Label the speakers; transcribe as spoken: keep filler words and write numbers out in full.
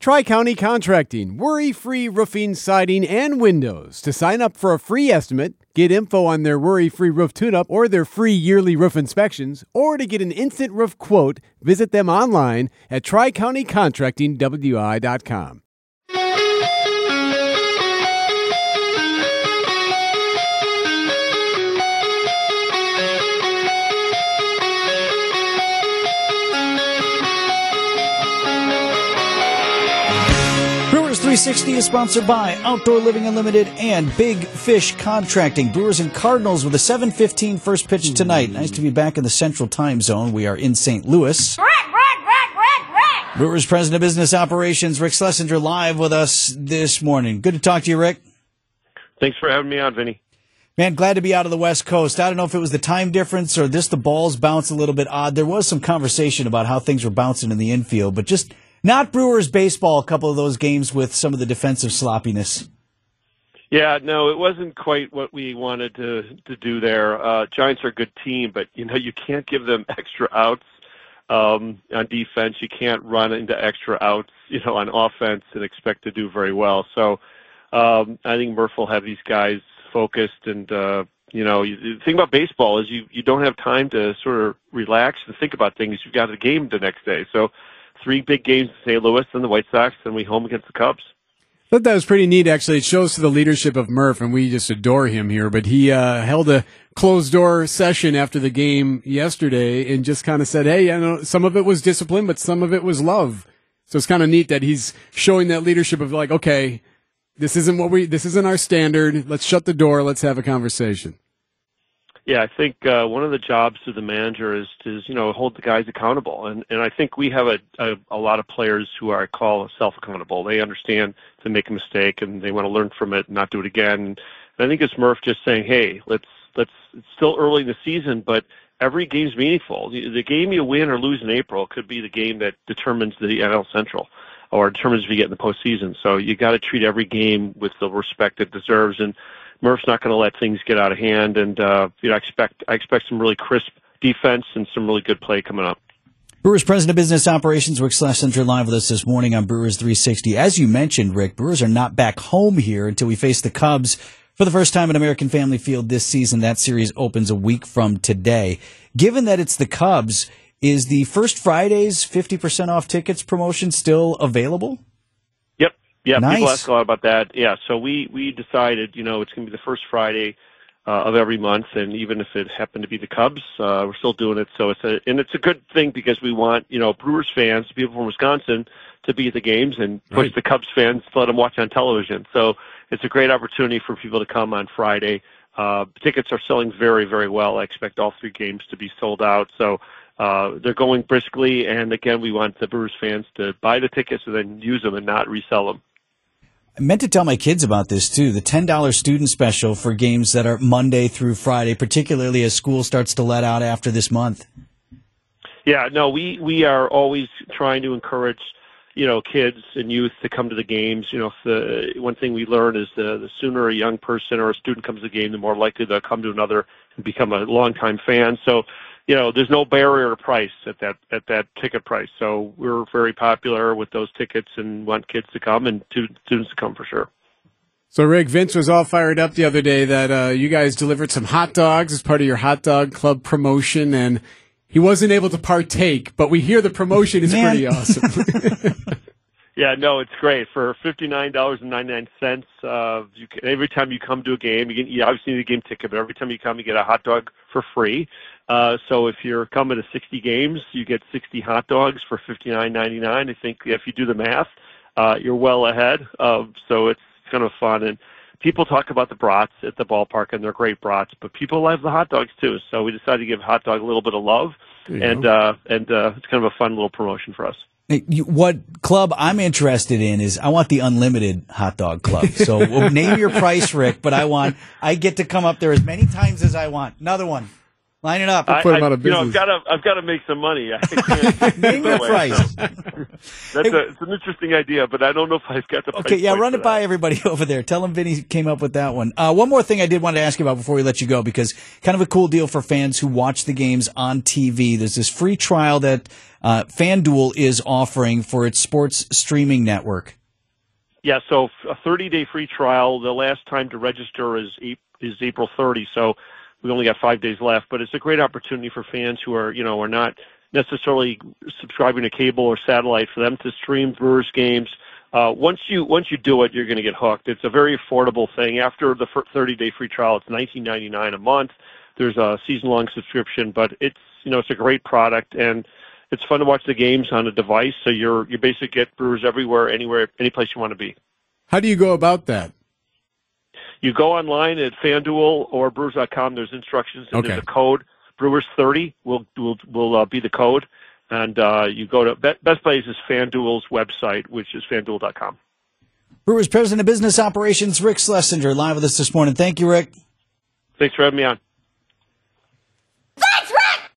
Speaker 1: Tri-County Contracting, worry-free roofing, siding, and windows. To sign up for a free estimate, get info on their worry-free roof tune-up or their free yearly roof inspections, or to get an instant roof quote, visit them online at tri county contracting w i dot com.
Speaker 2: three sixty is sponsored by Outdoor Living Unlimited and Big Fish Contracting. Brewers and Cardinals with a seven fifteen first pitch tonight. Nice to be back in the Central Time Zone. We are in Saint Louis. Brewers President of Business Operations, Rick Schlesinger, live with us this morning. Good to talk to you, Rick.
Speaker 3: Thanks for having me on, Vinny.
Speaker 2: Man, glad to be out of the West Coast. I don't know if it was the time difference or this, the balls bounce a little bit odd. There was some conversation about how things were bouncing in the infield, but just not Brewers baseball, a couple of those games with some of the defensive sloppiness.
Speaker 3: Yeah, no, it wasn't quite what we wanted to to do there. Uh, Giants are a good team, but, you know, you can't give them extra outs um, on defense. You can't run into extra outs, you know, on offense and expect to do very well. So um, I think Murph will have these guys focused. And, uh, you know, the thing about baseball is you, you don't have time to sort of relax and think about things. You've got a game the next day. So three big games in Saint Louis, then the White Sox, then we home against the Cubs.
Speaker 1: I thought that was pretty neat, actually. It shows to the leadership of Murph, and we just adore him here. But he uh, held a closed-door session after the game yesterday and just kind of said, hey, I know some of it was discipline, but some of it was love. So it's kind of neat that he's showing that leadership of like, okay, this isn't what we, this isn't our standard. Let's shut the door. Let's have a conversation.
Speaker 3: Yeah, I think uh, one of the jobs of the manager is to, you know, hold the guys accountable. And, and I think we have a, a, a lot of players who are, I call, self-accountable. They understand to make a mistake and they want to learn from it and not do it again. And I think it's Murph just saying, hey, let's, let's, it's still early in the season, but every game's meaningful. The, the game you win or lose in April could be the game that determines the N L Central or determines if you get in the postseason. So you got to treat every game with the respect it deserves. And Murph's not going to let things get out of hand, and uh, you know, I expect I expect some really crisp defense and some really good play coming up.
Speaker 2: Brewers President of Business Operations, Rick Schlesinger, live with us this morning on Brewers three sixty. As you mentioned, Rick, Brewers are not back home here until we face the Cubs for the first time at American Family Field this season. That series opens a week from today. Given that it's the Cubs, is the First Friday's fifty percent off tickets promotion still available?
Speaker 3: Yeah,
Speaker 2: nice.
Speaker 3: People ask a lot about that. Yeah, so we, we decided, you know, it's going to be the first Friday uh, of every month, and even if it happened to be the Cubs, uh, we're still doing it. So it's a and it's a good thing because we want, you know, Brewers fans, people from Wisconsin, to be at the games, and push
Speaker 1: right.
Speaker 3: the Cubs fans to let them watch on television. So it's a great opportunity for people to come on Friday. Uh, tickets are selling very, very well. I expect all three games to be sold out. So uh, they're going briskly, and again, we want the Brewers fans to buy the tickets and then use them and not resell them.
Speaker 2: I meant to tell my kids about this, too, the ten dollars student special for games that are Monday through Friday, particularly as school starts to let out after this month.
Speaker 3: Yeah, no, we, we are always trying to encourage, you know, kids and youth to come to the games. You know, if the, one thing we learn is the, the sooner a young person or a student comes to the game, the more likely they'll come to another and become a longtime fan. So, you know, there's no barrier to price at that at that ticket price. So we're very popular with those tickets and want kids to come and students to come for sure.
Speaker 1: So, Rick, Vince was all fired up the other day that uh, you guys delivered some hot dogs as part of your hot dog club promotion, and he wasn't able to partake, but we hear the promotion is
Speaker 2: Man.
Speaker 1: pretty awesome.
Speaker 3: Yeah, no, it's great. For fifty-nine dollars and ninety-nine cents, uh, you can, every time you come to a game, you, get, you obviously need a game ticket, but every time you come, you get a hot dog for free. Uh, so if you're coming to sixty games, you get sixty hot dogs for fifty-nine ninety-nine. I think if you do the math, uh, you're well ahead. Uh, so it's kind of fun. And people talk about the brats at the ballpark, and they're great brats, but people love the hot dogs too. So we decided to give hot dog a little bit of love, and uh, and uh, it's kind of a fun little promotion for us.
Speaker 2: Hey, you, what club I'm interested in is I want the unlimited hot dog club. So we'll name your price, Rick, but I want I get to come up there as many times as I want. Another one. Line it up.
Speaker 1: Put him out of
Speaker 3: you know,
Speaker 1: business.
Speaker 3: I've got to, I've got to make some money. I can't
Speaker 2: Name your price.
Speaker 3: That's a, it's an interesting idea, but I don't know if I've got the price.
Speaker 2: Okay, yeah,
Speaker 3: point
Speaker 2: run
Speaker 3: for
Speaker 2: it by
Speaker 3: that.
Speaker 2: everybody over there. Tell them Vinny came up with that one. Uh, one more thing I did want to ask you about before we let you go, because kind of a cool deal for fans who watch the games on T V. There's this free trial that uh, FanDuel is offering for its sports streaming network.
Speaker 3: Yeah, so a thirty-day free trial. The last time to register is is April thirtieth, so we only got five days left. But it's a great opportunity for fans who are, you know, are not necessarily subscribing to cable or satellite for them to stream Brewers games. Uh, once you once you do it, you're going to get hooked. It's a very affordable thing. After the thirty-day free trial, it's nineteen ninety-nine a month. There's a season-long subscription, but it's you know it's a great product and it's fun to watch the games on a device. So you're you basically get Brewers everywhere, anywhere, any place you want to be.
Speaker 1: How do you go about that?
Speaker 3: You go online at FanDuel or Brewers dot com. There's instructions and
Speaker 1: Okay.
Speaker 3: there's a code. Brewers thirty will will will uh, be the code, and uh, you go to Be- Best Plays is FanDuel's website, which is FanDuel dot com.
Speaker 2: Brewers President of Business Operations, Rick Schlesinger, live with us this morning. Thank you, Rick.
Speaker 3: Thanks for having me on.